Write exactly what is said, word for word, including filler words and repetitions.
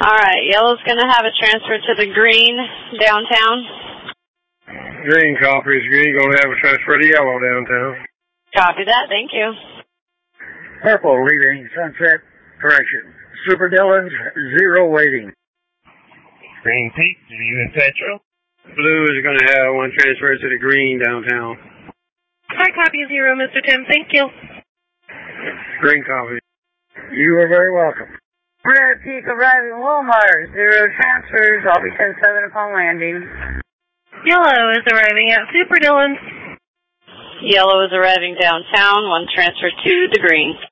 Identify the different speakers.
Speaker 1: All right, yellow's going to have a transfer to the green downtown.
Speaker 2: Green copies. Green going to have a transfer to yellow downtown.
Speaker 1: Copy that. Thank you.
Speaker 3: Purple leaving Sunset. Correction. Super Dillon's zero waiting.
Speaker 4: Green Peak, you in Central?
Speaker 2: Blue is going to have one transfer to the green downtown.
Speaker 5: Hi, copy zero, Mister Tim. Thank you.
Speaker 2: Green copy.
Speaker 3: You are very welcome.
Speaker 6: Red Peak arriving Walmart. Zero transfers. I'll be ten seven upon landing.
Speaker 5: Yellow is arriving at Super Dillon's.
Speaker 1: Yellow is arriving downtown. One transfer to the green.